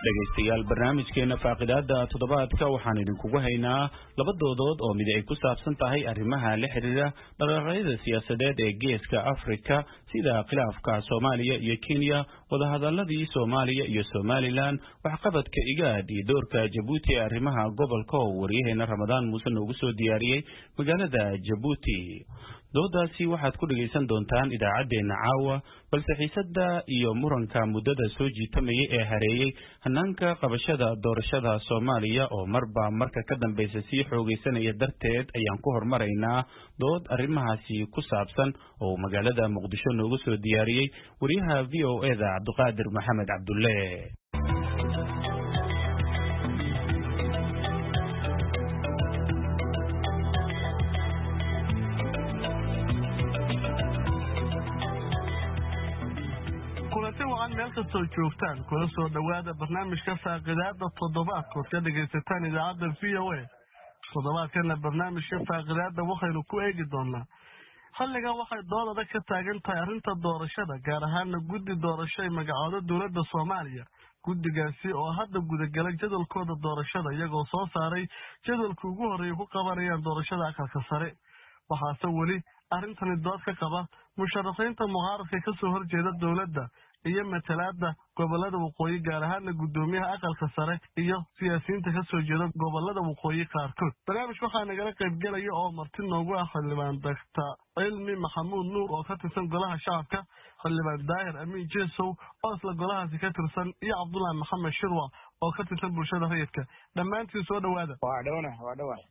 dhageystayaal barnaamijkeena faaqidaada toddobaadka waxaan idinkugu haynaa laba doodood oo mid ay ku saabsan tahay arrimaha la xiriira dhaqaaqyada siyaasadeed ee geeska Afrika sida khilaafka Soomaaliya iyo Kenya wadahadaladii Soomaaliya iyo Somaliland waxqabadka IGAD iyo doorka Djibouti ee arrimaha gobolka oo wariyaheenna Ramadaan Muuse noogu soo diyaariyay magaalada Djibouti doodaasi waxaad ku dhageysan doontaan idaacadeena caawa balse xiisada iyo muranka muddada soo jiitamayay ee hareeyay hanaanka qabashada doorashada Soomaaliya oo marba marka ka dambaysa si xoogeysanaya darteed ayaan ku hormaraynaa dood arrimahaasi ku saabsan oo magaalada Muqdisho noogu soo diyaariyay wariyaha VOA-da Cabduqaadir Maxamed Cabdulle meelka soo joogtaan kula soo dhawaada barnaamijka faaqidaada toddobaadka oo ka dhageysataan idaacadda VOA toddobaadkana barnaamijka faaqidaada waxaynu ku eegi doonaa xilligan waxay doodada ka taagan tahay arrinta doorashada gaar ahaana guddi doorasho ee magacooda dowladda Soomaaliya guddigaasi oo hadda gudagalay jadwalkooda doorashada iyagoo soo saaray jadwalka ugu horeeya ku qabanayaan doorashada aqalka sare waxaase weli arrintani dood ka qaba musharaxiinta mucaaradka ka soo horjeeda dowladda iyo matalaada gobolada waqooyi gaar ahaan gudoomiyaha aqalka sare iyo siyaasiyiinta ka soo jeeda gobolada waqooyi qaarkood barnaamijka waxaa nagala qayb galaya oo marti noogu ah xildhibaan Dr. Cilmi Maxamuud Nuur oo ka tirsan golaha shacabka xildhibaan Daahir Amiin Jeesow oo isla golahaasi ka tirsan iyo Cabdullaahi Maxamed Shirwa oo ka tirsan bulshada rayidka dhammaantiin soo dhawaada waa dhawaanahay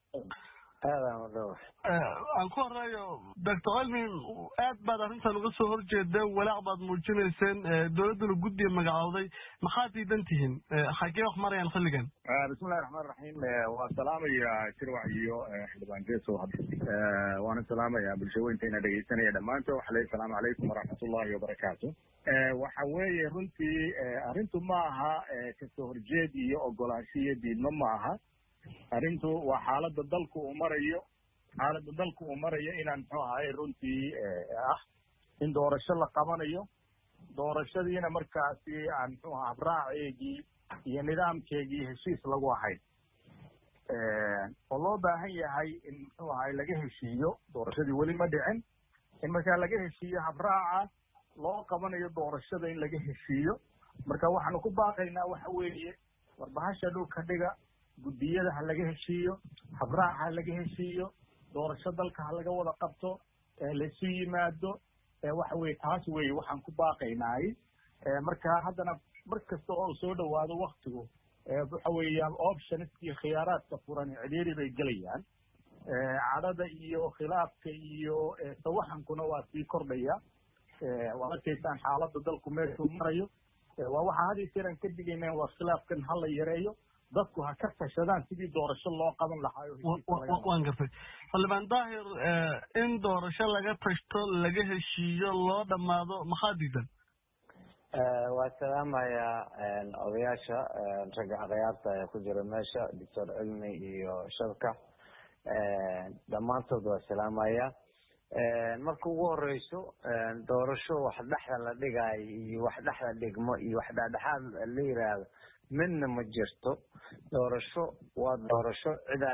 aan ku horeeyo Dr. Cilmi aad baad arrintan uga soo horjeeday walaac baad muujinayseen dowladda guddiga magacowday maxaad diidan tihiin xagee wax marayaan xilligan bismillahir rahmaanir rahiim wa salaamaya Shirwac iyo xildhibaan Jeesow waana salaamaya bulshooyinteena dhageysanaya dhamaantood waxa leeyahay salaamu calaykum waraxmatullaahi wabarakaatuh waxa weeye runtii arrintu ma aha ka soo horjeed iyo ogolaanshiyo diidmo ma aha arrintu waa xaaladda dalku uu marayo inaan muxuu ahay runtii in doorasho la qabanayo doorashadiina markaasi aan muxuu ahaa habraaceegii iyo nidaamkeegii heshiis lagu ahayn oo loo baahan yahay in muxuu ahay laga heshiiyo doorashadii weli ma dhicin in markaa laga heshiiyo habraaca loo qabanayo doorashada in laga heshiiyo marka waxaanu ku baaqaynaa waxa weeye warbahasha dhulka dhiga guddiyada ha laga heshiiyo habraaca ha laga heshiiyo doorasho dalka ha laga wada qabto laysu yimaado waxa weye taas weye waxaan ku baaqaynaay marka haddana mar kasta oo soo dhawaado waktigu waxa weeyaan options iyo khiyaaraadka furan cidhiiri bay gelayaan cadhada iyo khilaafka iyo sawaxankuna waa sii kordhaya waa arkaysaan xaaladda dalku meeshuu marayo waa waxa had iyo jeer aan ka digaynaa waa khilaafkan ha la yareeyo dadku ha ka tashadaan sidii doorasho loo qaban lahaa waan gartay xildhibaan Daahir in doorasho laga tashto laga heshiiyo loo dhamaado maxaa diidan waa salaamaya odayaasha ragga aqyaarta ee ku jira meesha Dr. Cilmi iyo Shabka dhammaantood waa salaamaya marka ugu horeyso doorasho wax dhaxda la dhigay iyo wax dhaxda dhigmo iyo wax dhaxaad la yiraahdo midna ma jirto doorasho waa doorasho cidaa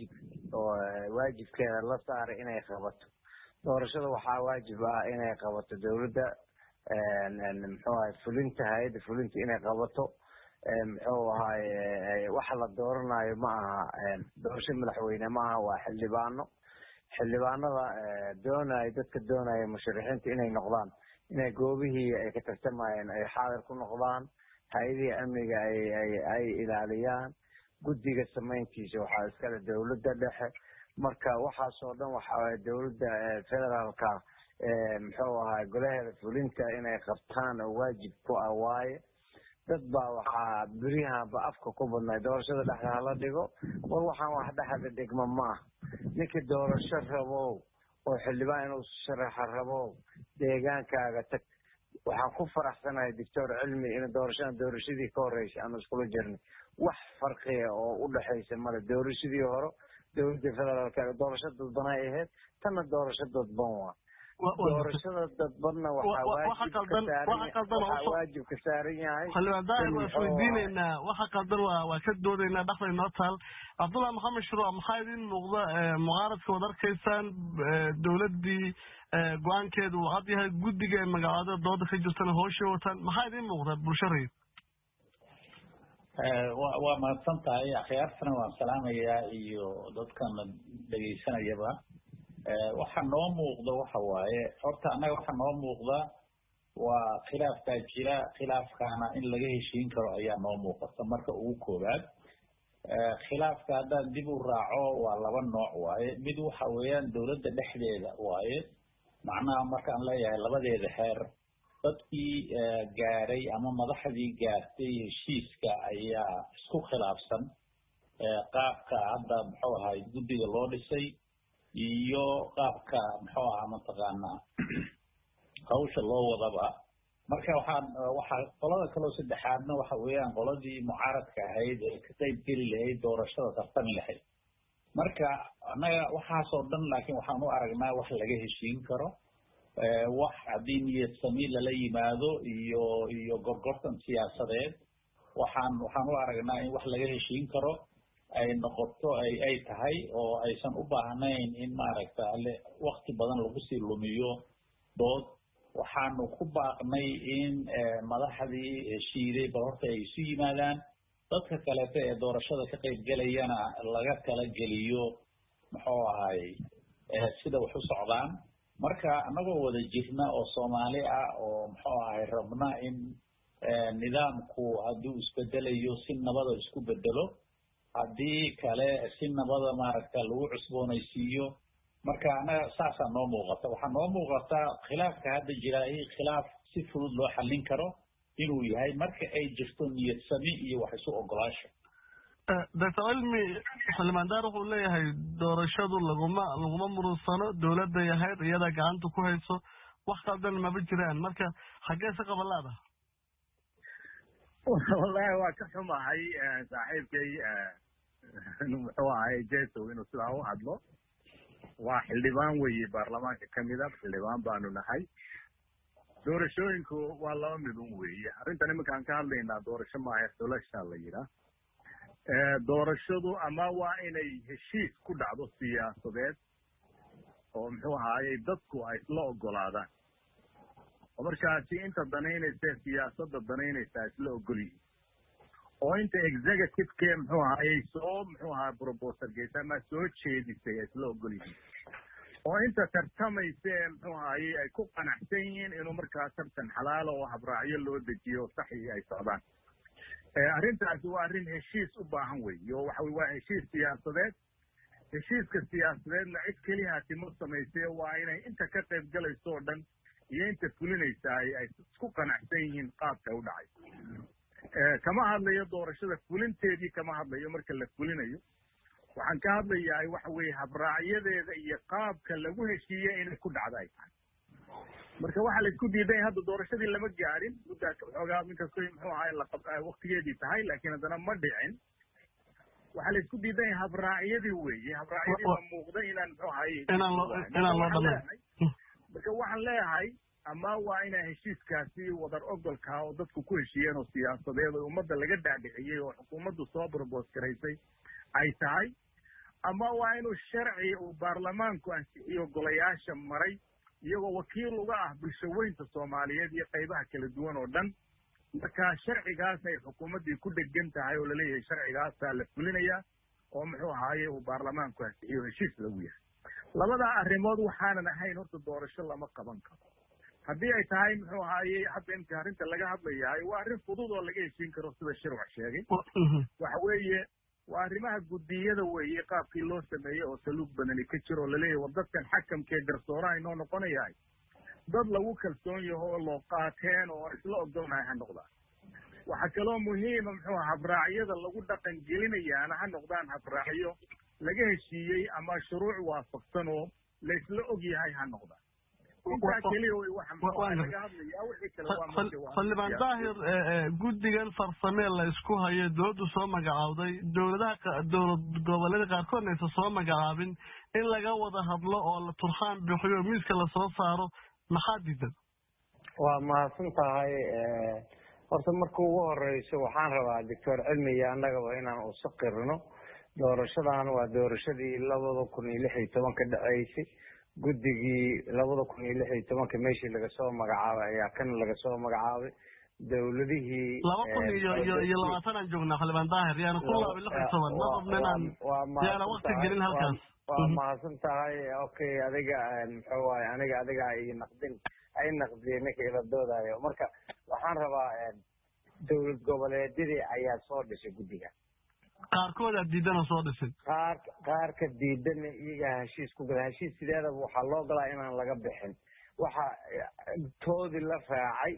waajibkeeda la saaray inay qabato doorashada waxaa waajib ah inay qabato dowladda muxuu ahay fulinta hay'adda fulinta inay qabato muxuu ahay waxa la dooranayo ma aha doorasho madaxweyne ma aha waa xildhibaanada dadka doonaya musharaxiinta inay noqdaan inay goobihii ay ka tartamayeen ay xaadir ku noqdaan hay'adii amniga ay ilaaliyaan guddiga samayntiisa waxaa iskale dowladda dhexe marka waxaasoo dhan waxa dowladda federaalka muxuu ahaa golaheeda fulinta inay qabtaan oo waajib ku ah waaye dad baa waxaa beriyahanba afka ku badnay doorashada dhexda hala dhigo war waxaan wax dhexda dhigma ma ah ninkii doorasho rabow oo xildhibaan inuu sharaxa rabow deegaankaaga tag waxaan ku faraxsanahay Dr. Cilmi in doorashadii ka horeysay aan iskula jirnay wax farqiya oo u dhaxaysa mala doorashadii hore dowladda federaalka doorasho dadban ay ahayd tan doorasho dadban waa doorashada dadbadna waxaa waajib ka saaran yahay xildhibaan waa isweydiinaynaa waxa qaldan waa ka doodaynaa dhexda inoo taal cabdullahi maxamed shiro maxaa idin muuqda mucaaradka wad arkaysaan dowladdii go-aankeedu uu cad yahay guddiga ee magacaada dooda ka jirtana hooshay wataan maxaa idin muuqda bulsho rayid waa mahadsan tahay akhyaartana waan salaamayaa iyo dadkana dhegaysanayaba waxa noo muuqda waxa waaye horta annaga waxa noo muuqda waa khilaafkaa jira khilaafkaana in laga heshiin karo ayaa noo muuqata marka ugu koowaad khilaafka haddaan dib u raaco waa laba nooc waaye mid waxa weeyaan dowladda dhexdeeda waaye macnaha markaan leeyahay labadeeda heer dadkii gaaray ama madaxdii gaartay heshiiska ayaa isku khilaafsan qaabka hadda muxuu ahay guddiga loo dhisay iyo qaabka muxuu ahaa mataqaanaa hawsha loo wadaba marka waxaa qolada kaloo saddexaadna waxa weeyaan qoladii mucaaradka ahayd ee ka qayb geli lahayd doorashada tartami lahayd marka annaga waxaasoo dhan laakiin waxaan u aragnaa wax laga heshiin karo wax haddii niyad sami lala yimaado iyo gorgortan siyaasadeed waxaan u aragnaa in wax laga heshiin karo ay noqoto ay tahay oo aysan u baahnayn in maaragta wakti badan lagu sii lumiyo dood waxaanu ku baaqnay in madaxdii heshiiday bal horta ay isu yimaadaan dadka kaleeto ee doorashada ka qayb gelayana laga kala geliyo muxuu ahay sida wax u socdaan marka annagoo wada jirna oo soomaali ah oo muxuu ahay rabna in nidaamku hadduu isbedelayo si nabada isku bedelo haddii kale si nabada maaragta lagu cusboonaysiiyo marka annaga saasaa noo muuqata waxaa noo muuqata khilaafka hadda jira khilaaf si fudud loo xallin karo inuu yahay marka ay jirto niyad sami iyo wax isu ogolaasho doctor cilmi xildhibaan daar wuxuu leeyahay doorashadu laguma murunsano dowladday ahayd iyada gacanta ku hayso wax qaldan maba jiraan marka xaggee se qabalaada wallahi waa ka xumahay saaxiibkay muxuu ahay jesow inuu sidaa u hadlo waa xildhibaan weeye baarlamaanka kamid a xildhibaan baanu nahay doorashooyinku waa laba midun weeye arrintan iminkaan ka hadlaynaa doorasho maaha xulasha la yidhaah doorashadu ama waa inay heshiis ku dhacdo siyaasadeed oo muxuu ahaayey dadku ay isla ogolaadaan oo markaasi inta danaynaysa siyaasadda danaynaysaa isla ogol yihiin oo inta executive-ke muxuu ahaayey muxuu ahaa proposal geysa ama soo jeedisay ay isla ogol yihiin oo inta tartamaysa ee muxuu ahaayey ay ku qanacsan yihiin inuu markaa tartan xalaalo oo habraacyo loo dejiyo saxi ay socdaan arrintaasi waa arrin heshiis u baahan weeye oo waxa waa heshiis siyaasadeed heshiiska siyaasadeedna cid keliya timo samaysay waa inay inta ka qayb galayso oo dhan iyo inta fulinaysa ay isku qanacsan yihiin qaabka u dhacay kama hadlayo doorashada fulinteedii kama hadlayo marka la fulinayo waxaan ka hadlayaa waxa weeye habraacyadeeda iyo qaabka lagu heshiiye inay ku dhacdo ay tahay marka waxaa la isku diiday hadda doorashadii lama gaarin muddaa xoogaa inkastoo muxuu ahay waktigeedii tahay laakiin haddana ma dhicin waxaa la isku diiday habraacyadii weeye habraacyadii ma muuqda inaan muxuu ahay inaan loo dhamay marka waxaan leeyahay ama waa inaa heshiiskaasi wadar ogolkaa oo dadku ku heshiiyeen oo siyaasadeed oo ummadda laga dhaadhiciyey oo xukuumaddu soo propose garaysay ay tahay ama waa inuu sharci uu baarlamaanku ansixiyo golayaasha maray iyagoo wakiil uga ah bulshaweynta soomaaliyeed iyo qaybaha kala duwan oo dhan marka sharcigaas ay xukuumaddii ku dhegan tahay oo laleeyahay sharcigaasaa la fulinayaa oo muxuu ahaaye uu baarlamaanku ansixiyo heshiis lagu yahay labadaa arrimood waxaanan ahayn horta doorasho lama qaban karo haddii ay tahay muxuu ahaaye hadda inta arrinta laga hadlayahay waa arrin fudud oo laga heshiin karo sida shirwac sheegay waxa weeye waa arrimaha guddiyada weeye qaabkii loo sameeyey oo saluug badani ka jiro oo laleeyahay war dadkan xakamkee garsooraha inoo noqonayahay dad lagu kalsoon yaho oo loo qaateen oo isla ogolnahay ha noqdaan waxaa kaloo muhiima muxuu habraacyada lagu dhaqan gelinayaana ha noqdaan habraacyo laga heshiiyey ama shuruuc waafaqsan oo la isla og yahay ha noqdaan xildhibaan daahir guddigan farsamee la isku hayo dowladdu soo magacawday dowlad goboleeda qaarkoodna aysan soo magacaabin in laga wada hadlo oo la turxaan bixiyo miiska lasoo saaro maxaa diidan waa mahadsan tahay horta marka ugu horeyso waxaan rabaa doctor cilmi iyo annagaba inaan usu qirno doorashadan waa doorashadii 2016 ka dhaceysay guddigii 2016 meeshii laga soo magacaabay ayaa kan laga soo magacaabay dowladihii 2020 aan joognaa xildhibaan daahir yaana ku laabay 16 ma qabnaan yaana waqti gelin halkaas waa mahadsan tahay okay adiga muxuu waaye adiga ay naqdiyeen ninka ila doodayo marka waxaan rabaa dowlad goboleedyadii ayaa soo dhisay guddiga qaarkood diidan soo dhisay qaarka diidan iyaga heshiis ku galay heshiis sideedaba waxaa loo galaa inaan laga bixin waxa toodi la raacay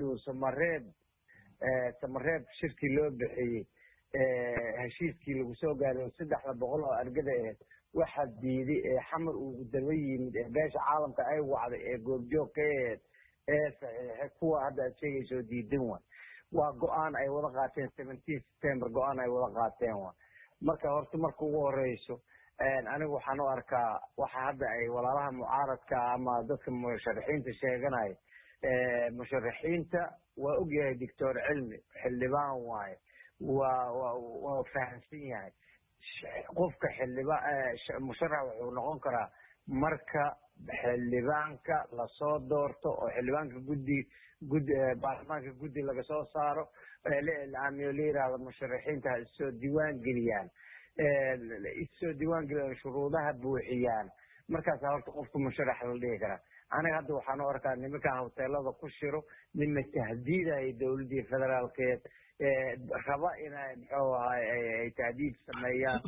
samareeb shirkii loo bixiyey heshiiskii lagu soo gaaray 300 oo argada ahayd waxa diiday xamar uu daba yimid beesha caalamka ay wacday goobjoog ka ahayd kuwa hadda aad sheegayso diidan waa go-aan ay wada qaateen 17 September go-aan ay wada qaateen marka horta marka ugu horeyso anigu waxaan u arkaa waxa hadda ay walaalaha mucaaradka ama dadka musharaxiinta sheeganay musharaxiinta waa ogyahay doctor cilmi xildhibaan waaye waa fahamsan yahay qofka xildhibaan musharax wuxuu noqon karaa marka xildhibaanka lasoo doorto oo xildhibaanka baarlamaanka guddi laga soo saaro la yiraahdo musharaxiinta isoo diiwaan geliyaan shuruudaha buuxiyaan markaas horta qofka musharax la dhihi karaa aniga hadda waxaan u arkaa nimankan hoteelada ku shiro nima tahdiidaya dowladii federaalkeed raba inay muxuu ahay ay tahdiid sameeyaan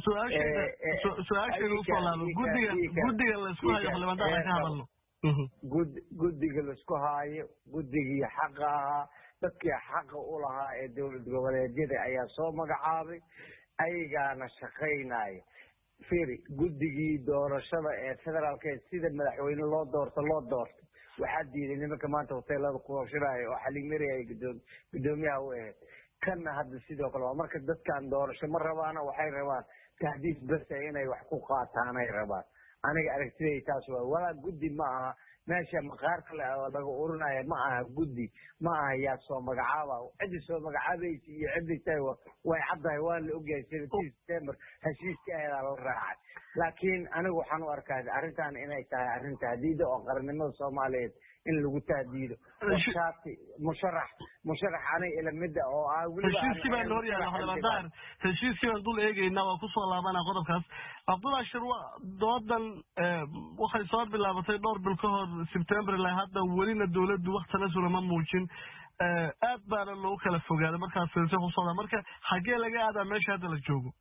guddiga laisku hayo xildhibaanada ka hadalno guddiga laisku haayo guddigii xaqa ahaa dadkii xaqa u lahaa ee dowlad goboleedyada ayaa soo magacaabay ayagaana shaqaynaya firi guddigii doorashada ee federaalkeed sida madaxweyne loo doorto waxaa diiday nimanka maanta hoteelada ku shiraayo oo xaliimari ay gudoomiyaha u ahayd kanna hadda sidoo kale waa marka dadkan doorasho ma rabaana waxay rabaan tahdiid bas inay wax ku qaataanay rabaan aniga aragtidayda taas waa walaa guddi ma aha meesha maqaarka laga urinaya ma aha guddi ma aha yaa soo magacaaba ciddi soo magacaabaysa iyo ciddi tahay way caddahay waa la ogyahay 17 September heshiiska ayaa la raacay laakiin anigu waxaan u arkaa arrintan inay tahay arrin tahdiid oo qarannimada Soomaaliyeed in lagu tahdiido shaati musharax anay ila midda oo heshiiskii baan hor yaala xildhibaan heshiiskii baan dul eegaynaa waa ku soo laabanaa qodobkaas Abdullah Shirwa doodan waxay soo bilaabatay dhowr bil ka hor September ilaa hadda welina dowladdu waqti la sulama muujin aad baana loo kala fogaaday markaas fiirso ku soo marka xagee laga aadaa meesha hadda la joogo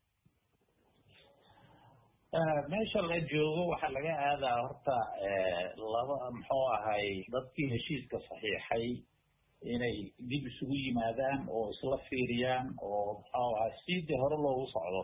meesha la joogo waxa laga aadaa horta laba muxuu ahay dadkii heshiiska saxiixay inay dib isugu yimaadaan oo isla fiiriyaan oo muxuu ahay sidii hore loogu socdo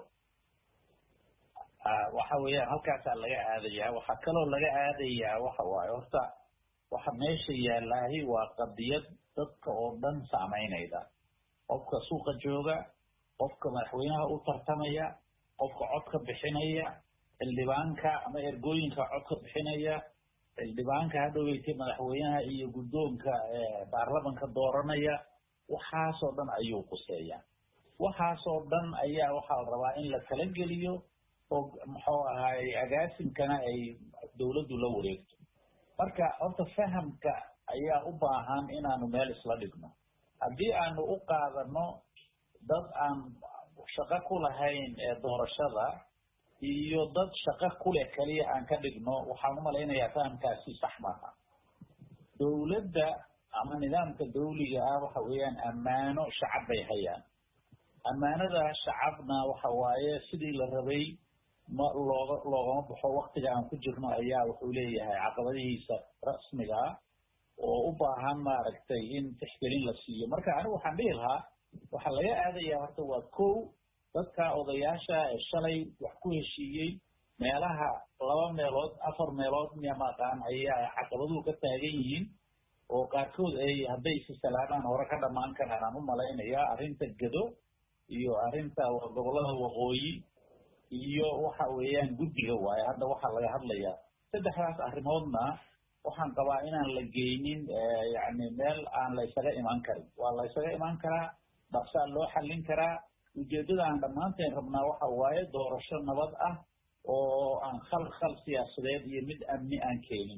waxa weeyaan halkaasaa laga aadayaa waxaa kaloo laga aadayaa waxa waaye horta waxa meesha yaallaahi waa qadiyad dadka oo dhan saamaynayda qofka suuqa jooga qofka madaxweynaha u tartamaya qofka codka bixinaya xildhibaanka ama ergooyinka codka bixinaya xildhibaanka hadhoweytay madaxweynaha iyo guddoonka baarlamanka dooranaya waxaasoo dhan ayuu quseeyaa waxaasoo dhan ayaa waxaa la rabaa in la kala geliyo oo muxuu ahay agaasinkana ay dowladdu la wareegto marka horta fahamka ayaa u baahan inaanu meel isla dhigno haddii aanu u qaadano dad aan shaqo ku lahayn doorashada iyo dad shaqo ku leh kaliya aan ka dhigno waxaan u malaynayaa fahamkaasi sax maaha dowladda ama nidaamka dawliga ah waxa weeyaan ammaano shacab bay hayaan ammaanada shacabna waxa waaye sidii la rabay ma loogama baxo waqtiga aan ku jirno ayaa wuxuu leeyahay caqabadihiisa rasmiga ah oo u baahan maaragtay in tixgelin la siiyo marka anigu waxaan dhihi lahaa waxaa laga aadayaa horta waa kow dadka odayaasha ee shalay wax ku heshiiyey meelaha 2 meelood 4 meelood miyamaqaan ayaa caqabaduhu ka taagan yihiin oo qaarkood ay hadday si salaadaan hore ka dhammaan karaan aan u malaynayaa arrinta gado iyo arrinta gobollada waqooyi iyo waxa weeyaan guddiga waaye hadda waxaa laga hadlayaa saddexdaas arrimoodna waxaan qabaa inaan la geynin yacni meel aan la isaga imaan karin waa la isaga imaan karaa dhaqsaa loo xallin karaa ujeeddada aan dhammaanteen rabnaa waxa waaye doorasho nabad ah oo aan khalkhal siyaasadeed iyo mid amni aan keenin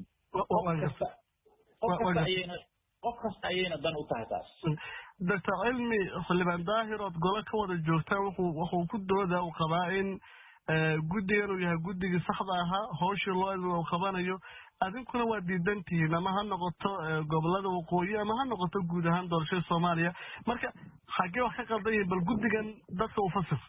qof kasta ayayna dan u tahay taas doctor cilmi xildhibaan daahir ood golo ka wada joogtaan wuxuu ku dooda uu qabaa in guddigan uu yahay guddigii saxda ahaa hawshii loo uu qabanayo adinkuna waa diidan tihiin ama ha noqoto gobollada waqooyi ama ha noqoto guud ahaan doorashada soomaaliya marka xaggee wax ka qaldan yihiin bal guddigan dadka u fasir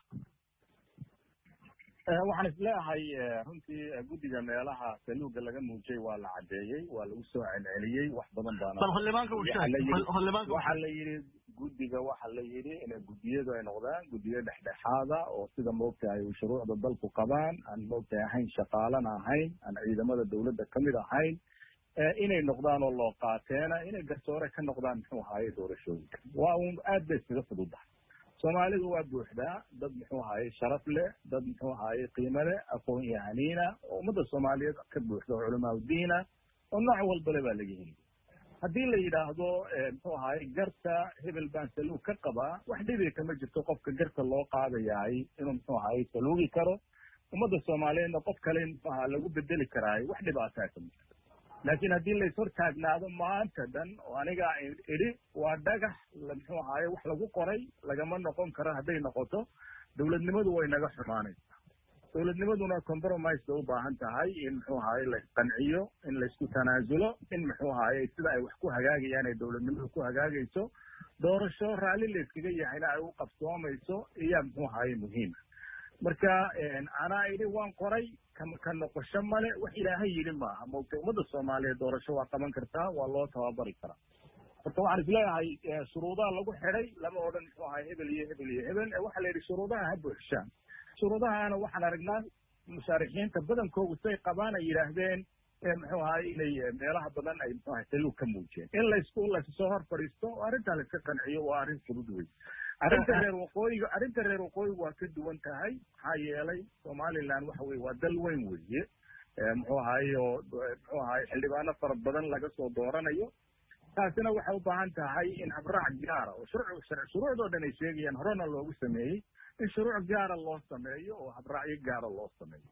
waxaan isleeyahay runtii guddiga meelaha saluuga laga muujiyey waa la cadeeyey waa lagu soo celceliyey wax badan baana bal xildhibaanka uu sheegay waxaa la yidhi guddiga waxaa la yidhi inay guddiyadu ay noqdaan guddiyo dhexdhexaada oo sida moogtahay shuruucda dalku qabaan aan moogtahay ahayn shaqaalana ahayn aan ciidamada dawladda kamid ahayn inay noqdaan oo loo qaateena inay garsoore ka noqdaan muxuu ahaye doorashooyinka waa un aad bay iskaga fududahay soomaalidu waa buuxdaa dad muxuu ahaye sharaf leh dad muxuu ahaye qiimo leh aqoon yahaniina oo ummadda soomaaliyeed ka buuxda oo culamaa udiina oo nooc walbale baa laga heli haddii la yidhaahdo muxuu ahaye garta hebel baan saluug ka qabaa wax dhibi kama jirto qofka garta loo qaadayahay inuu muxuu ahaye saluugi karo ummadda soomaaliyeedna qof kale muxuu ahaa lagu bedeli karaayo wax dhibaataa kama jirto laakiin haddii lays hortaagnaado maanta dhan oo aniga idhi waa dhagax muxuu ahaye wax lagu qoray lagama noqon karo hadday noqoto dawladnimadu way naga xumaanaysaa dawladnimaduna compromise bay u baahan tahay in muxuu ahaye laysqanciyo in laysku tanaasulo in muxuu ahaye sida ay wax ku hagaagayaan ay dawladnimadu ku hagaagayso doorasho raalli layskaga yahayna ay u qabsoomayso iyaa muxuu ahaye muhiima marka anaa idhi waan qoray ka noqosho male wax ilaahay yidhi maaha moogtay ummadda soomaaliyeed doorasho waa qaban kartaa waa loo tababari karaa marka waxaan isleeyahay shuruudaha lagu xidhay lama odhan muxuu ahay hebel iyo hebel iyo hebel waxaa la yidhi shuruudaha ha buuxshaan shuruudahana waxaan aragnaa mushaarixiinta badankoodu say qabaan ay yidhaahdeen muxuu ahay inay meelaha badan ay muxuu ahay saluug ka muujiyeen in laysoo hor fadhiisto oo arrintaa layska qanciyo waa arrin fudud wey arrinta reer waqooyigu waa ka duwan tahay maxaa yeelay somaliland waxa weye waa dal weyn weeye muxuu ahaye oo muxuu ahaye xildhibaano fara badan laga soo dooranayo taasina waxay u baahan tahay in habraac gaara oo shuruucdoo dhan ay sheegayaan horena loogu sameeyey in shuruuc gaara loo sameeyo oo habraacyo gaara loo sameeyo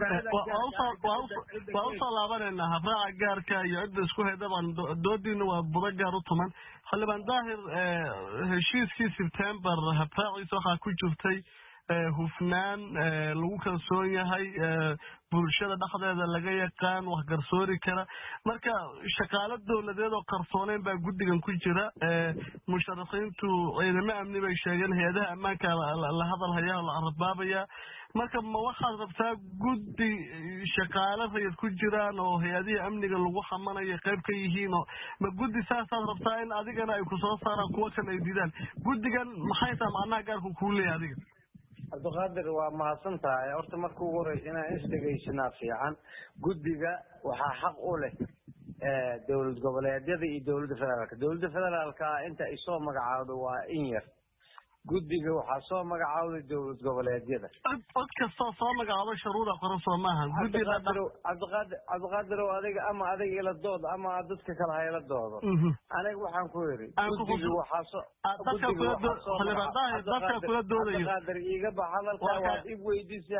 waa usoo laabanayna habraaca gaarka iyo cidda isku haydabaan doodiina waa budo gaar u tuman xildhibaan daahir heshiiskii sebtembar habraaciisa waxaa ku jirtay hufnaan lagu kalsoon yahay bulshada dhexdeeda laga yaqaan wax garsoori kara marka shaqaalo dawladeed oo qarsooneyn baa guddigan ku jira musharaxiintu ciidamo amni bay sheegeen hay-adaha ammaanka la hadal hayaa la arbaabaya marka ma waxaad rabtaa guddi shaqaalo rayid ku jiraan oo hay-adihii amniga lagu xamanayo qayb ka yihiin oo ma guddi saasaad rabtaa in adigana ay kusoo saaraan kuwa kan ay diidaan guddigan maxay tahay macnaha gaarku kuu leeyahay adiga cabdiqaadir waa mahadsan tahay horta marka ugu horeysa inaan isdhegaysanaa fiican guddiga waxaa xaq u leh dowlad goboleedyada iyo dowladda federaalka inta ay soo magacaawdo waa in yar guddiga waxaa soo magacaawday dowlad goboleedyada cod kastoo soo magacaabo shuruuda qoran soo maaha cabdiqaadir oo adiga ama adiga ila dood ama dadka kale ha ila doodo aniga waxaan ku yidhi guddiga dadka kula doodayo cabdiqaadir iiga bax hadalkaa waad ib weydiisay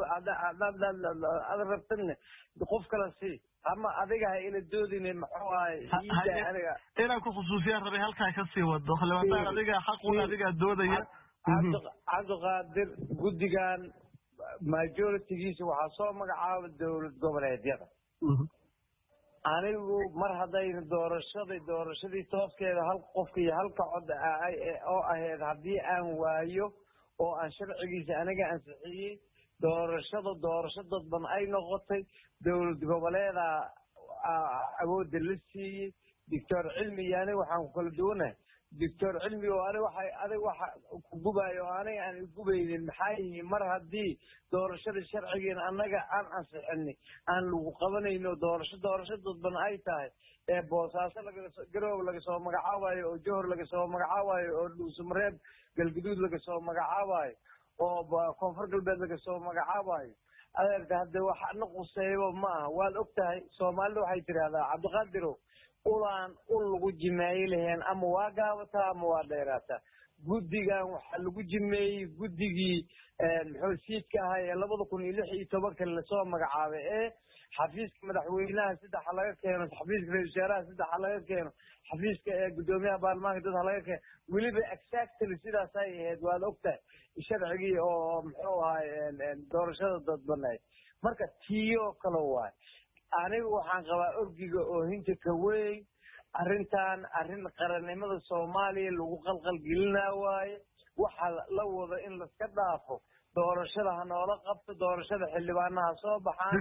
ad rabtane qof kale sii ama adiga ha ila doodine muxuu ahay aniga inaan ku khusuusiyaan rabay halkaa ka sii wado xildhibaan adiga xaqun adigaa doodaya cabdiqaadir guddigan majoritigiisa waxaa soo magacaaba dowlad goboleedyada anigu mar haddayna doorashadii tooskeeda hal qofka iyo halka cod oo ahayd haddii aan waayo oo aan sharcigiisa aniga ansixiyey doorasho dadban ay noqotay dowlad goboleeda awoodda la siiyey doctor cilmi iyo aniga waxaan ku kala duwanahay دكتور علمي وأنا waxa ku gubayo aniga aan gubaynin maxay yihiin mar hadii doorashada sharciga anaga aan ansixinay aan lagu qabanayno doorasho dadban ay tahay ee boosaaso garoob laga soo magacaabayo oo Johor laga soo magacaabayo oo Dhuusamareeb galgaduud laga soo magacaabayo oo koonfur galbeed laga soo magacaabayo adeerta hadda waxa naqusayba ma waan ogtahay Soomaalidu waxay tiraahdaa Cabdiqaadirow ulaan lagu jimeeyay leheen ama waa gaabata ama waa dheeraata guddigan waxa lagu jimeeyay guddigii xusiidka ahaa ee 2016 la soo magacaabay ee xafiiska madaxweynaha saddex laga keeno xafiiska ra'iisul wasaaraha saddex laga keeno xafiiska ee gudoomiyaha baarlamaanka dad laga keeno waliba exactly sidaas ay ahayd waa ogtahay sharcigii oo muxuu ahaa doorashada dadbanay marka tiyo kala waay anigu waxaan qabaa orgiga oo hinta ka weyn arrin qarannimada Soomaaliya lagu qalqal gelinaa waaye waxa la wada in la iska dhaafo doorashada hanoola qabto doorashada xildhibaanaha soo baxaan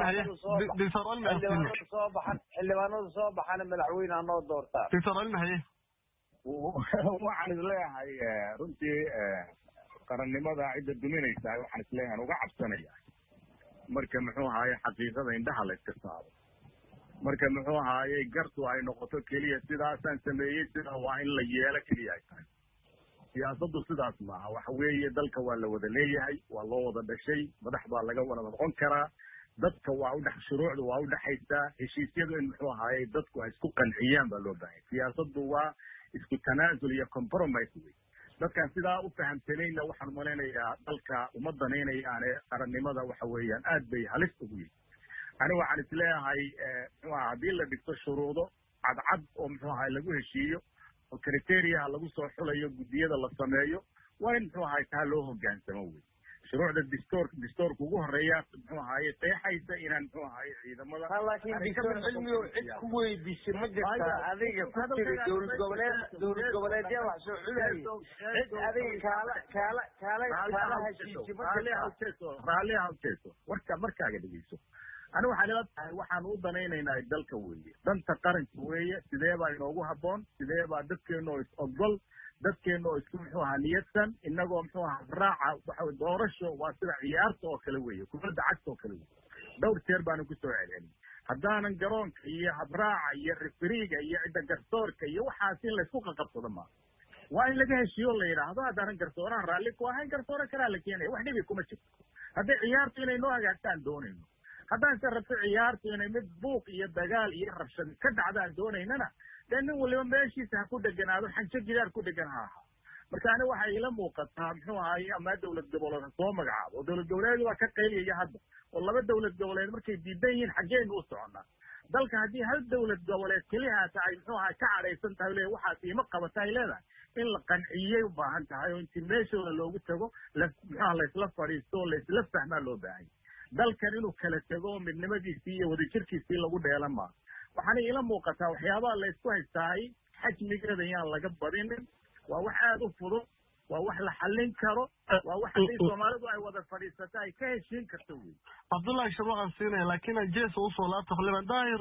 xildhibaanada soo baxaan madaxweynaha noo doortaa waxaan isleeyahay runtii qarannimada cidda duminaysa waxaan isleeyahay uga cabsanaya marka muxuu ahaayay xaqiiqada indhaha la iska saaro marka muxuu ahaayay gartu ay noqoto kaliya sidaasaan sameeyay sida waa in la yeelo kaliya ay tahay siyaasaddu sidaas maaha waxa weeye dalka waa la wada leeyahay waa loo wada dhashay madax baa laga wada noqon karaa dadka waa u dhex shuruucdu waa u dhaxaysaa heshiisyadu in muxuu ahaayay dadku ay isku qanciyaan baa loo baahay siyaasaddu waa isku tanaasul iyo compromise wey dadkan sidaa u fahamsanayna waxaan malaynayaa dalka uma danaynayaane qarannimada waxa weeyaan aad bay halis ugu yihiin ani waxaan isleeyahay haddii la dhigto shuruudo cadcad oo muxuu ahay lagu heshiiyo oo criteriaha lagu soo xulayo guddiyada la sameeyo waa in muxuu ahay taa loo hoggaansamo wey shuruucda distoorka ugu horeeya muxuu ahaye qeexaysa inaan muxuu ahaye ciidamada laakiin distoor cilmiyo cid ku weydiisay ma jirta adiga ku tiri dowlad goboleedya wax soo xulay cid adiga kaala heshiisay raalli hawteeso markaaga dhegeyso ani waxaan ila tahay waxaan u danaynaynaa dalka weeye danta qaranka weeye sidee baa inoogu habboon sidee baa dadkeena oo is ogol dadkeena oo isku muxuu ahaa niyadsan inagoo muxuu ahaa raaca waxa doorasho waa sida ciyaarta oo kale weeye kubadda cagta oo kale weeye dhowr jeer baanu ku soo celcelin haddaanan garoonka iyo habraaca iyo referiga iyo cidda garsoorka iyo waxaas in laysku qaqabsado maaha waa in laga heshiiyo la yidhaahdo haddaanan garsoorahan raalli ku ahayn garsoore kalaa la keenaya wax dhibi kuma jirto hadday ciyaartu inay noo hagaagtaan doonayno haddaan se rabto ciyaartu inay mid buuq iyo dagaal iyo rabshad ka dhacdaan doonaynana dee nin waliba meeshiisa ha ku dheganaado xanjo gidaar ku dhegan ha ahaa marka ani waxay ila muuqataa muxuu ahaye ama dowlad goboleed soo magacaabo oo dowlad goboleed waa ka qayliyaya hadda oo laba dowlad goboleed markay diidan yihiin xaggeynu u soconnaa dalka haddii hal dowlad goboleed keliyaata ay muxuu ahay ka cadhaysan tahay le waxaas iima qabata ay leedahay in la qanciyay u baahan tahay oo intii meeshooda loogu tago muxuaha laysla fadhiisto oo laysla fahmaa loo baahanya dalkan inuu kala tego midnimadiisii iyo wadajirkiisii lagu dheelan maa waxaana ila muuqataa waxyaabaha laysku haystaay xajmigeeda yaan laga badinin waa wax aad u fudud waa wax la xallin karo waa wax haddii soomaalidu ay wada fadhiisata ay ka heshiin karto wey cabdullahi shar waxaan siinaya laakiin jeesa usoo laabta xildhibaan daahir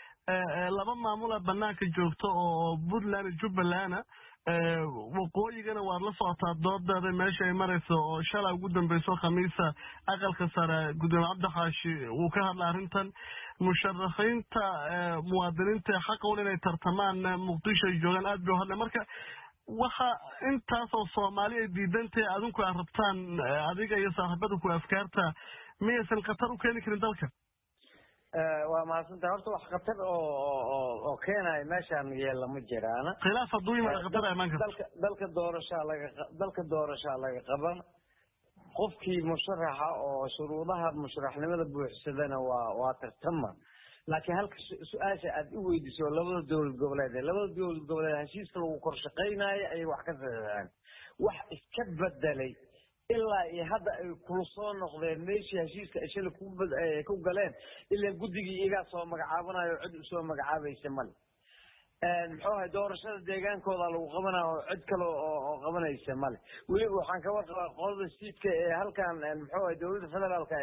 laba maamula banaanka joogto oo puntland iyo jubbaland waqooyigana waad la socotaa doodeeda meesha ay marayso oo shalay ugu dambeyso khamiisa aqalka sare gudoomiye cabdixaashi uu ka hadla arrintan musharaxiinta muwaadiniinta xaqa un inay tartamaan muqdisho ay joogaan aad bay u hadleen marka waxa intaasoo soomaali ay diidantahay adinku aad rabtaan adiga iyo saaxiibada ku afkaarta miyaysan khatar u keeni karin dalka waa mahadsantahay horta wax khatar oo keenaya meeshaan yeella ma jiraana khilaaf hadduu yimaado khatar ay imaan karto dalka doorashaa laga qaban qofkii musharaxa oo shuruudaha musharaxnimada buuxsadana waa tartama laakiin halka su-aasha aad u weydiiso labada dowlad goboleed heshiiska lagu kor shaqaynayo ayay wax ka saxeexeen wax iska bedelay ilaa iyo hadda ay kula soo noqdeen meeshii heshiiska ay shalay ku galeen ilaa guddigii iyagaa soo magacaabanayo cid u soo magacaabaysa male muxuu ahay doorashada deegaankooda lagu qabanayo oo cid kale oo qabanaysa male weliba waxaan ka warqabaa qolada siidka ee halkan muxuu ahay dowladda federaalka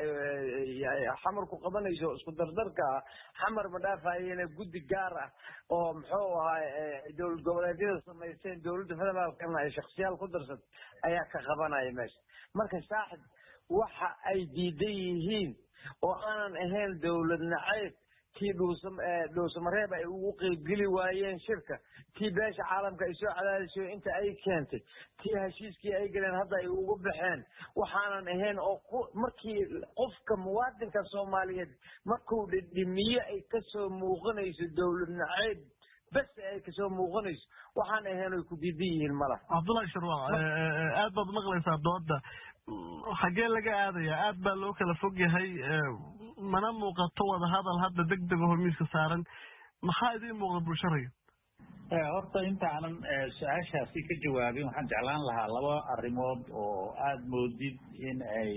xamar ku qabanayso isku dardarka xamar ma dhaafayeen guddi gaar ah oo muxuu ahay dowlad goboleedyada samaysteen dowladda federaalkana ay shakhsiyaal ku darsad ayaa ka qabanaya meesha marka saaxib waxa ay diidan yihiin oo aanan ahayn dowlad nacayb tii dhuusamareeb ay ugu qeybgeli waayeen shirka tii beesha caalamka ay soo cadaadisay inta ay keentay tii heshiiskii ay galeen hadda ay ugu baxeen waxaanan ahayn oo markii qofka muwaadinka soomaaliyeed markuu dhidhimiye ay kasoo muuqanayso dowlad nacayb bas ay kasoo muuqanayso waxaan ahayn ay ku diidan yihiin malaha cabdullahi sharwaa aad baad maqlaysaa dooda xagee laga aadayaa aad baa loo kala fog yahay mana muuqato wada hadal hadda degdeg oo miiska saaran maxaa idiin muuqda bulsharaga horta intaanan su-aashaasi ka jawaabin waxaan jeclaan lahaa laba arrimood oo aada moodid in ay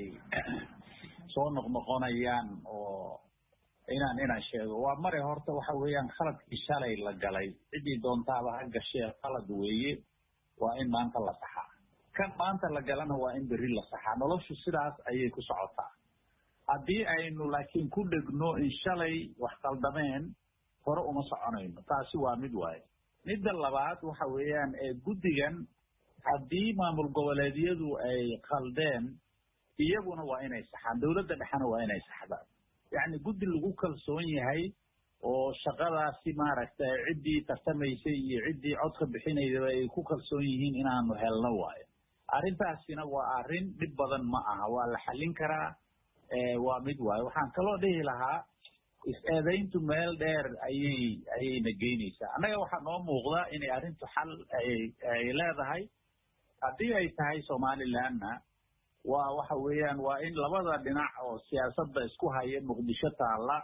soo noqnoqonayaan oo inaan sheego waa mare horta waxa weeyaan khaladkii shalay la galay ciddii doontaaba ha gashee khalad weeye waa in maanta la saxaa kan maanta la galana waa in berri la saxaa noloshu sidaas ayay ku socotaa haddii aynu laakiin ku dhegno in shalay wax qaldameen hore uma soconayno taasi waa mid waaye midda labaad waxa weeyaan guddigan haddii maamul goboleedyadu ay khaldeen iyaguna waa inay saxaan dowladda dhexena waa inay saxdaan yacni guddi lagu kalsoon yahay oo shaqadaasi maaragtay ciddii tartamaysay iyo ciddii codka bixinaydaba ay ku kalsoon yihiin inaanu helno waayo arrintaasina waa arrin dhib badan ma aha waa la xallin karaa waa mid waayo waxaan kaloo dhihi lahaa is-eedayntu meel dheer ayayna geynaysaa annaga waxaa noo muuqda inay arrintu xal ay leedahay haddii ay tahay somalilandna waa waxa weeyaan waa in labada dhinac oo siyaasadda isku haya muqdisho taalla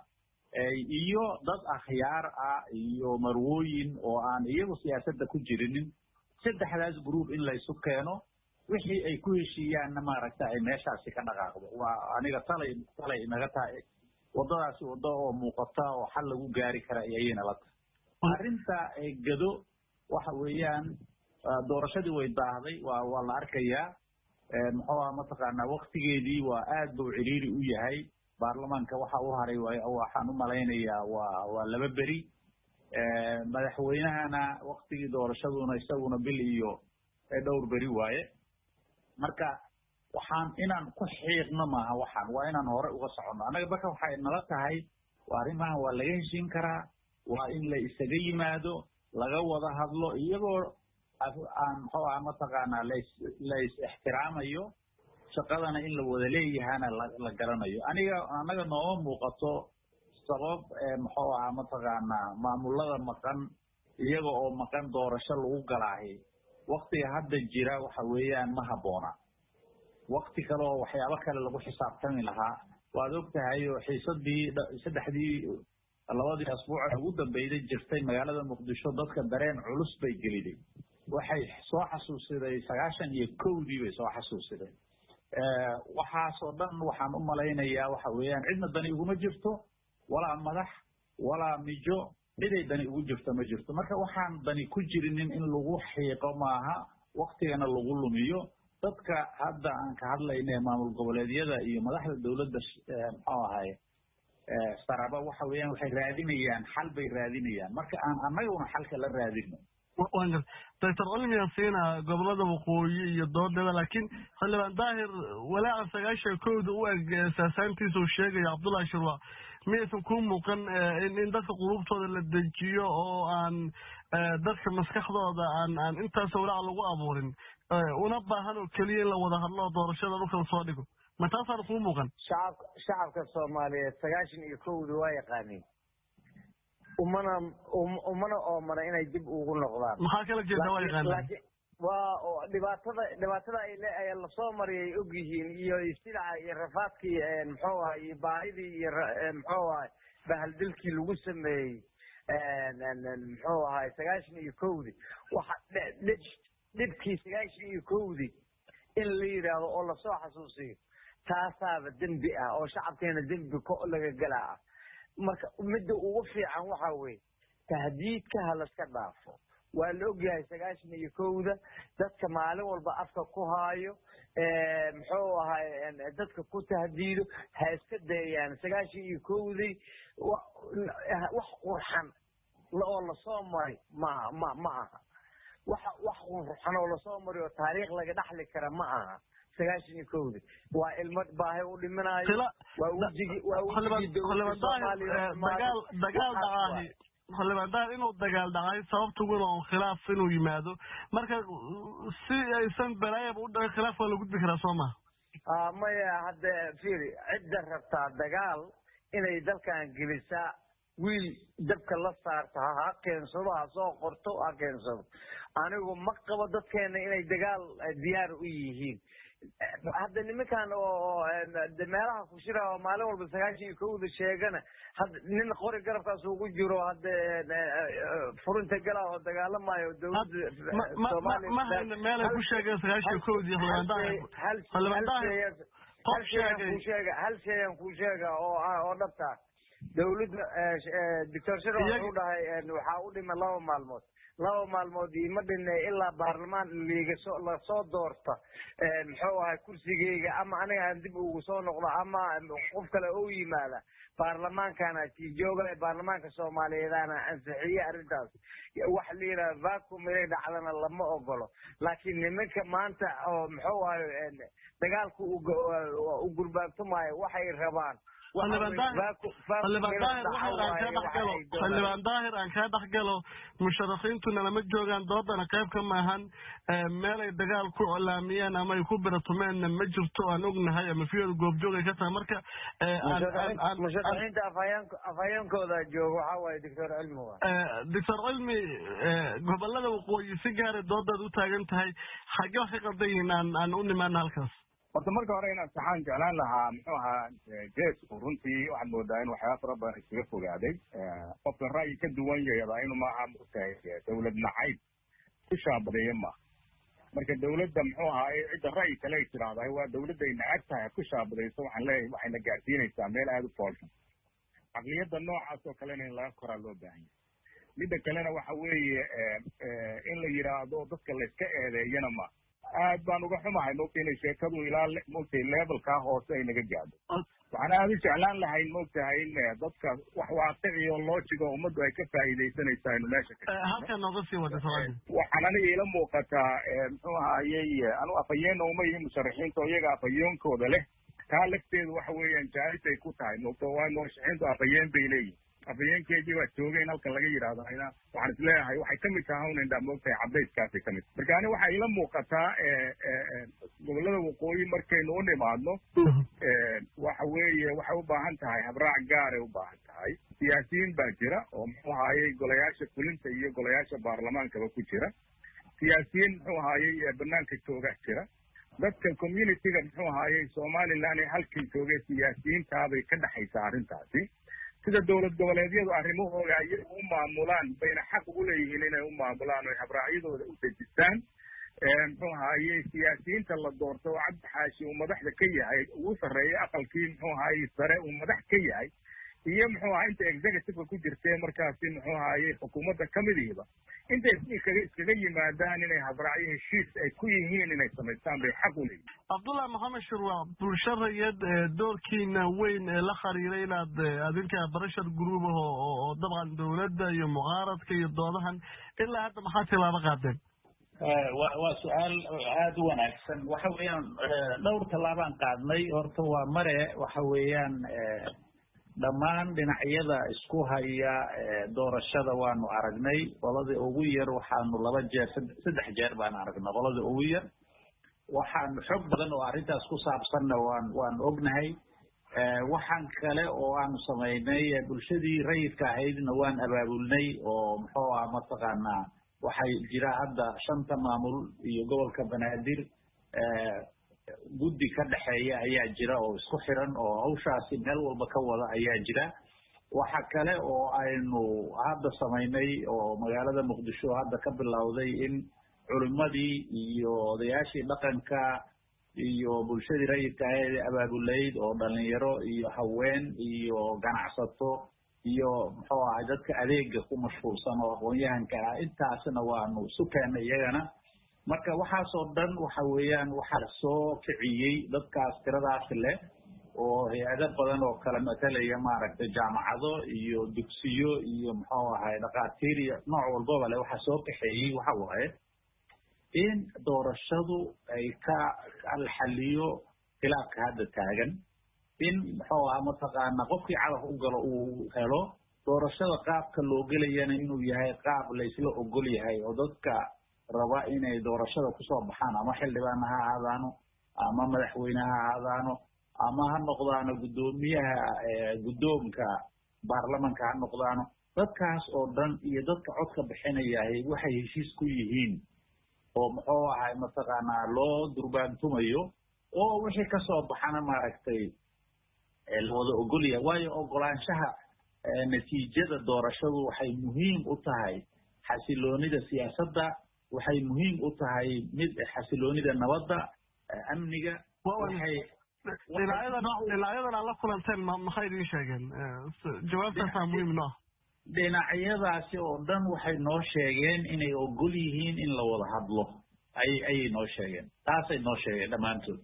iyo dad akhyaar ah iyo marwooyin oo aan iyagu siyaasadda ku jirinin saddexdaas group in laysu keeno wixii ay ku heshiiyaanna maaragta ay meeshaasi ka dhaqaaqdo waa aniga talay inaga tahay waddadaasi waddo oo muuqata oo xal lagu gaari kara ayayna la tahay arrinta gado waxa weeyaan doorashadii way daahday waa la arkayaa muxuu aha mataqaanaa waktigeedii waa aad buu ciriiri u yahay baarlamaanka waxa u haray waxaan u malaynayaa waa 2 beri madaxweynahana waktigii doorashaduna isaguna bil iyo dhowr beri waaye marka waxaan inaan ku xiiqno maaha waxaan waa inaan hore uga soconno annaga marka waxay nala tahay arrimahan waa laga heshiin karaa waa in la isaga yimaado laga wada hadlo iyagoo aan muxuu aha mataqaanaa la is ixtiraamayo shaqadana in la wada leeyahana la garanayo annaga nooma muuqato sabab muxuu aha mataqaanaa maamulada maqan iyaga oo maqan doorasho lagu galaahi waktiga hadda jira waxa weeyaan ma habboona wakti kale oo waxyaabo kale lagu xisaabtami lahaa waad og tahay oo saddexdii labadii asbuuc ugu dambeeyay jirtay magaalada muqdisho dadka dareen culus bay geliday waxay soo xasuusiday 91 bay soo xasuusiday waxaasoo dhan waxaan u malaynayaa waxa weeyaan cidna dani uguma jirto walaa madax walaa mijo ciday dani ugu jirto ma jirto marka waxaan dani ku jirinin in lagu xiiqo maaha waktigana lagu lumiyo dadka hadda aan ka hadlayna maamul goboleedyada iyo madaxda dowladda muxuu ahay saraba waxa weeyaan waxay raadinayaan xal bay raadinayaan marka aan annaguna xalka la raadino doctor cilmi yasiina gobolada waqooyi iyo doodada laakiin xildhibaan daahir walaaca 91 u eg saasaantiisa uu sheegaya cabdullahi shirwa miyaysan ku muuqan in dadka qulubtooda la dejiyo oo aan dadka maskaxdooda aan intaas walaac lagu abuurin una baahan oo keliya in la wada hadlo doorashada dhulka soo dhigo ma taasaan ku muuqan shacabka Soomaaliyeed 91 waa yaqaaniin umana oomana inay dib ugu noqdaan maxaa kala jeeda waa yaqaaniin waa dhibaatada ay la soo mariyay og yihiin iyo istilaca iyo rafaadkii muxuu ahay baahidii iyo muxuu ahay bahaldilkii lagu sameeyey muxuu ahay 91 waxa dhibkii 91 in la yiraahdo oo la soo xasuusiyo taasaaba dembi ah oo shacabkeena dembi ko laga galaa marka midda ugu fiican waxa weeye tahdiidka ha laska dhaafo waa la ogyahay 91 dadka maalin walba afka ku haayo muxuu ahay dadka ku tahdiido ha iska dayaan 91 wax qurxan oo la soo maray ma aha wax qurxan oo la soo maray oo taariikh laga dhaxli kara ma aha 91 waa ilmo baahay u dhimanaayo waa wajigi xildhibaan inuu dagaal dhacay sababta weyn oo khilaaf inuu yimaado marka si aysan balaayaba u dhacay khilaaf waa la gudbi karaa soo maha maya hadda fiiri cidda rabtaa dagaal inay dalkan gelisaa wiil dabka la saarta ha keensado ha soo qorto ha keensado anigu ma qabo dadkeena inay dagaal diyaar u yihiin hadda nimankan oo meelaha ku shira oo maalin walba 91 sheegana hadda nin qori garabkaas ugu jiro hadda furinta gala oo dagaalamayo dawladda Soomaaliya meel ku sheegay 91 hal shay ku sheega oo dhabta dawladda Dr. Shiro wuxuu dhahay waxa u dhima 2 maalmood ima dhinay ilaa baarlamaan liiga la soo doorta muxuu ahay kursigeyga ama aniga aan dib ugu soo noqdo ama qof kale oo yimaada baarlamaankana jooga baarlamaanka Soomaaliyeedana ansixiye arintaas wax liira vacuum inay dhacdana lama ogolo laakiin nimanka maanta oo muxuu ahay dagaalku u gurbaantumay waxay rabaan xildhibaan daahir aan kaa dhexgalo musharaxiintuna lama joogaan doodana qayb ka maahan meelay dagaal ku colaamiyeen ama ay ku biratumeenna ma jirto aan ognahay ama fiyada goobjoogay ka tahay marka musharaxiinta afhayeenkooda jooga waxaa waaye doctor cilmi gobolada waqooyi si gaara doodaad u taagan tahay xagee wax ka qaldan yihiin aan u nimaana halkaas horta marka hore inaan saxaan jeclaan lahaa muxuu ahaa jeesku runtii waxaad moodaa in waxyaaba fara badan iskaga fogaaday qofka ra'yi ka duwan yahaba inuu maaha mugtahay dawlad nacayb ku shaabadeeya maaha marka dawladda muxuu ahaa cidda ra'yi kale ay tiraahdahay waa dawladda ay nacab tahay ku shaabadayso waxaan leeyahay waxayna gaarsiinaysaa meel aada u foolxun caqliyadda noocaas oo kalena in laga koraa loo baahan yahay midda kalena waxa weeye in la yidhaahdo dadka layska eedeeyana ma aad baan uga xumahay mogta inay sheekadu ilaa mogtay levelkaa hoose ay naga gaadho waxaan aada u jeclaan lahayn mogtahay in dadka wax waaqici oo loojigo ummaddu ay ka faa'iidaysanaysaa inu meesha halkan nooga sii wada waxaan aniga ila muuqataa muxuu ahaayey anu afhayeenna uma yihin musharaxiinta oo iyaga afhayeenkooda leh taa lafteedu waxa weeyaan jaaris ay ku tahay mogta waa murashaxiintu afhayeen bay leeyihin afhayeenkeedii baa joogay in halkan laga yidhaahdo waxaan isleeyahay waxay kamid tahay un indhaa moogtahay cadayskaasay kamid marka ani waxay ila muuqataa gobolada waqooyi markaynu u nimaadno waxa weeye waxay u baahan tahay habraac gaaray u baahan tahay siyaasiyiin baa jira oo muxuu ahaayey golayaasha fulinta iyo golayaasha baarlamaankaba ku jira siyaasiyiin muxuu ahaayey banaanka jooga jira dadka communityga muxuu ahaayey somaliland ee halkan joogay siyaasiyiintaabay ka dhexaysaa arrintaasi sida dawlad goboleedyadu arrimahooda iyagu u maamulaan bayna xaq ugu leeyihiin inay u maamulaan oo habraacyadooda u dejistaan muxuu ahaayey siyaasiyiinta la doorto oo cabdi xaashi uu madaxda ka yahay ugu sarreeya aqalkii muxuu ahaayey sare uu madax ka yahay iyo muxuu ahaa inta executiveka ku jirtee markaasi muxuu ahaayey xukuumadda kamidihba intay iskaga yimaadaan inay habraacyo heshiis ay ku yihiin inay samaystaan bay xaq u leeyihin cabdullahi maxamed shirwac bulsharayad doorkiina weyn ee la xiriiray inaad adinka barashar group oo dabcan dawladda iyo mucaaradka iyo doodahan ilaa hadda maxaa tilaabo qaadeen waa su-aal aada u wanaagsan waxa weeyaan dhowr tallaabaan qaadnay horta waa mare waxa weeyaan dhammaan dhinacyada isku haya doorashada waanu aragnay qolada ugu yar waxaanu 2 jeer 3 jeer baan aragnay qolada ugu yar waxaanu xog badan oo arrintaas ku saabsanna waan ognahay waxaan kale oo aanu samaynay bulshadii rayidka ahaydna waan abaabulnay oo muxuu ah mataqaanaa waxay jira hadda 5 maamul iyo gobolka banaadir guddi ka dhaxeeya ayaa jira oo isku xiran oo hawshaasi meel walba ka wada ayaa jira waxa kale oo aynu hadda samaynay oo magaalada muqdisho hadda ka bilowday in culimadii iyo odayaashii dhaqanka iyo bulshadii rayidka ahayd abaabulayd oo dhalinyaro iyo haween iyo ganacsato iyo muxuu ahay dadka adeega ku mashquulsan oo aqoon-yahanka ah intaasna waanu isu keennay iyagana marka waxaasoo dhan waxa weeyaan waxaa soo kiciyey dadkaas tiradaas leh oo hay-ado badan oo kala matalaya maaragtay jaamacado iyo dugsiyo iyo muxuu ahay dhakhaatiir iyo nooc walbaba leh waxaa soo kaxeeyey waxa waaye in doorashadu ay ka alxaliyo khilaafka hadda taagan in muxuu ahaa mataqaana qofkii cadaf u galo uu helo doorashada qaabka loo gelayana inuu yahay qaab laysla ogol yahay oo dadka raba inay doorashada kusoo baxaan ama xildhibaan ha ahaadaano ama madaxweyne ha ahaadaano ama ha noqdaano guddoonka baarlamanka ha noqdaano dadkaas oo dhan iyo dadka codka bixinayahay waxay heshiis ku yihiin oo muxuu ahay mataqaanaa loo durbaantumayo oo wixii kasoo baxana maaragtay la wada ogol yahay waayo ogolaanshaha natiijada doorashadu waxay muhiim u tahay xasiloonida siyaasadda waxay muhiim u tahay mid xasiloonida nabadda amniga dhinacyadan aad la kulanteen maxay idin sheegeen jawaabtaasaa muhiim noo dhinacyadaasi oo dhan waxay noo sheegeen inay ogol yihiin in la wada hadlo ayay noo sheegeen taasay noo sheegeen dhammaantood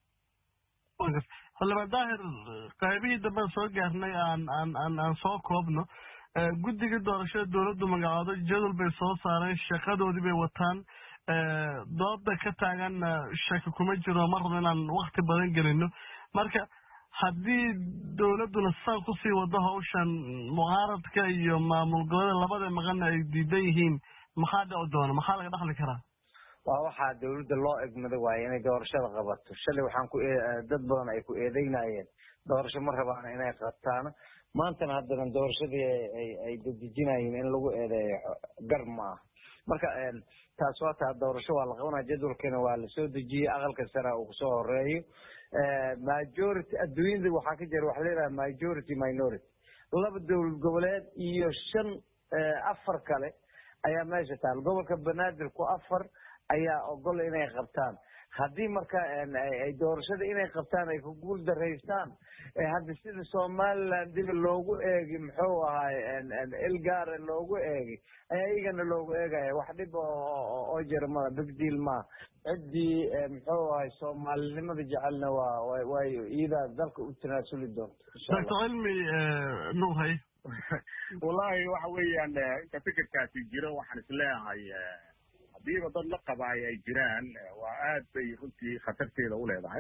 xildhibaan daahir qaybihii dambean soo gaarnay aan soo koobno guddigii doorashada dawladdu magacoodo jadwal bay soo saareen shaqadoodii bay wataan dooda ka taaganna shaki kuma jiro mar rabo inaan wakti badan gelino marka haddii dawladduna saan kusii wado hawshan mucaaradka iyo maamul goboleeda labada maqanna ay diidan yihiin maxaa dhici doona maxaa laga dhaxli karaa waa waxaa dawladda loo egmada waaye inay doorashada qabato shalay waxaan dad badan ay ku eedeynayeen doorasho ma rabaan inay qabtaan maantana haddana doorashadii ay dedejinayeen in lagu eedeeyo gar ma ah marka taas waa taa doorasho waa la qabanaya jadwalkana waa la soo dejiyey aqalka sare uu kusoo horeeyo majority adduunyada waxaa ka jira waxa leedahay majority minority laba dowlad goboleed iyo afar kale ayaa meesha taal gobolka banaadir ku afar ayaa ogol inay qabtaan haddii marka ay doorashada inay qabtaan ay ku guul daraystaan hadda sida somaliland diba loogu eegi muxuu ahay ilgaara loogu eegi ayaa iyagana loogu eegaya wax dhib oo jira ma big deal ma ciddii muxuu ahay soomaalinimada jecelna way iyada dalka u tanaasuli doonto doctor cilmi nuuhay wallahi waxa weeyaan inta fikirkaasi jiro waxaan isleeyahay hadiiba dad la qabaay ay jiraan waa aad bay runtii khatarteeda u leedahay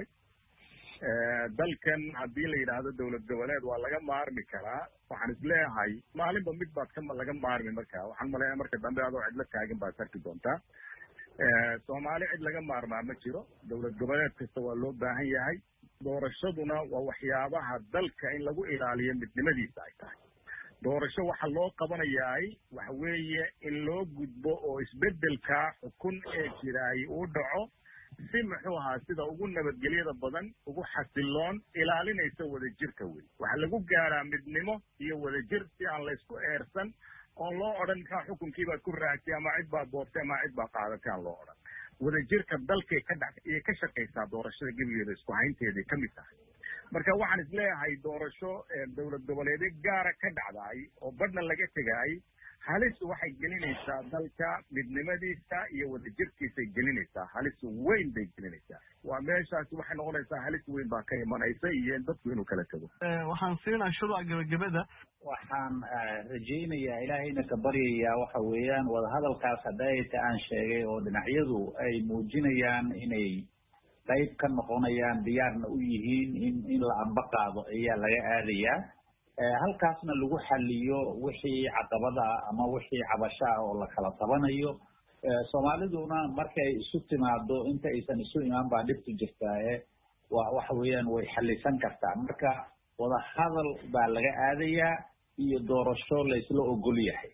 dalkan haddii la yidhaahdo dowlad goboleed waa laga maarmi karaa waxaan isleeyahay maalinba mid baad laga maarmi marka waxaan maleeyaa marka dambe adoo cidla taagan baad arki doontaa soomaali cid laga maarmaa ma jiro dowlad goboleed kasta waa loo baahan yahay doorashaduna waa waxyaabaha dalka in lagu ilaaliyo midnimadiisa ay tahay doorasho waxa loo qabanayaay waxa weeye in loo gudbo oo isbedelka xukun ee jiraay uu dhaco si muxuu ahaa sida ugu nabadgelyada badan ugu xasiloon ilaalinaysa wadajirka wey waxaa lagu gaaraa midnimo iyo wadajir si aan laysku eersan oon loo odhan kaa xukunkii baad ku raactay ama cid baad booftay ama cid baad qaadatay aan loo odhan wadajirka dalkay iyay ka shaqaysaa doorashada gebigeeda isku haynteeday ka mid tahay marka waxaan isleeyahay doorasho dowlad goboleedyo gaara ka dhacdaay oo badhna laga tegaay halis waxay gelinaysaa dalka midnimadiisa iyo wadajirkiisay gelinaysaa halis weyn bay gelinaysaa waa meeshaasi waxay noqonaysaa halis weyn baa ka imanaysa iyo dadku inuu kala tago waxaan siinaa shuruuc gebagabada waxaan rajaynayaa ilaahayna ka baryayaa waxa weeyaan wadahadalkaas hadayta aan sheegay oo dhinacyadu ay muujinayaan inay qayb ka noqonayaan diyaarna u yihiin in la amba qaado ayaa laga aadayaa halkaasna lagu xaliyo wixii caqabada ama wixii cabasha oo la kala tabanayo soomaaliduna markay isu timaado inta aysan isu imaan baa dhibtu jirtaa waxa weeyaan way xalisan kartaa marka wada hadal baa laga aadayaa iyo doorasho la isla ogol yahay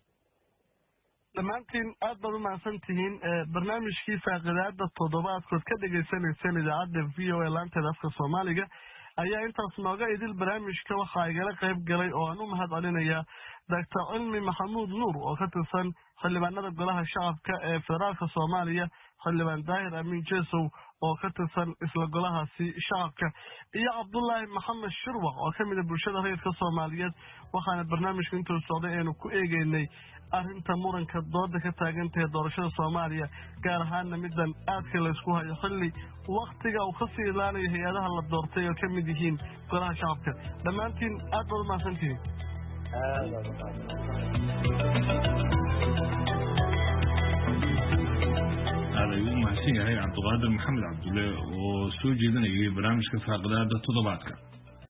dhammaantiin aad baad u mahadsan tihiin barnaamijkii faaqidaada toddobaadkood ka dhagaysanayseen idaacadda v o a laanteeda afka soomaaliga ayaa intaas nooga idil barnaamijka waxaa igala qayb galay oo aan u mahad celinayaa doctor cilmi maxamuud nuur oo ka tirsan xildhibaanada golaha shacabka ee federaalka soomaaliya xildhibaan daahir amiin jesow oo ka tirsan isla golahaasi shacabka iyo cabdullaahi maxamed shirwaq oo ka mida bulshada rayidka soomaaliyeed waxaana barnaamijka intuu socday aynu ku eegeynay arrinta muranka dooda ka taagantahay doorashada soomaaliya gaar ahaanna midan aadka laysku hayo xilli waktiga uu kasii ilaanayo hay-adaha la doortay oo ka mid yihiin golaha shacabka dhammaantiin aad baad umahadsantihiin aad ayuu umahadsan yahay cabdiqaadir maxamed cabdulle oo soo jeedinayay barnaamijka faaqidaada toddobaadka